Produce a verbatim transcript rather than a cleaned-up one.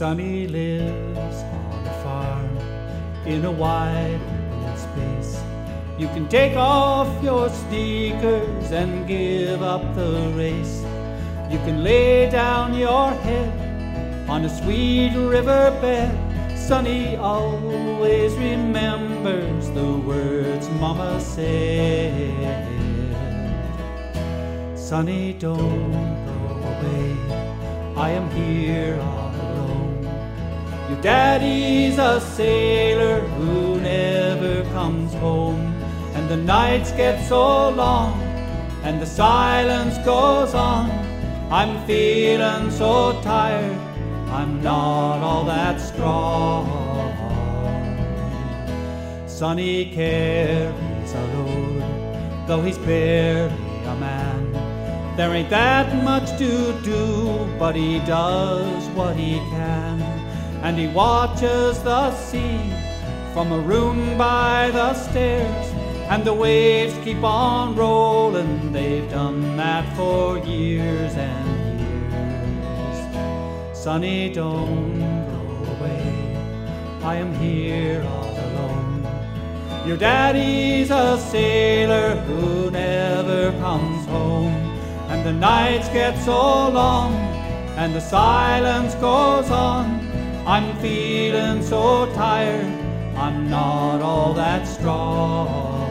Sonny lives on a farm in a wide open space. You can take off your sneakers and give up the race. You can lay down your head on a sweet riverbed. Sonny always remembers the words Mama said. Sonny, don't go away, I am here all alone. Your daddy's a sailor who never comes home. And the nights get so long, and the silence goes on. I'm feeling so tired, I'm not all that strong. Sonny carries a load, though he's barely a man. There ain't that much to do, but he does what he can. And he watches the sea from a room by the stairs. And the waves keep on rolling, they've done that for years and years. Sonny, don't go away, I am here all alone. Your daddy's a sailor who never comes home. And the nights get so long, and the silence goes on. I'm feeling so tired, I'm not all that strong.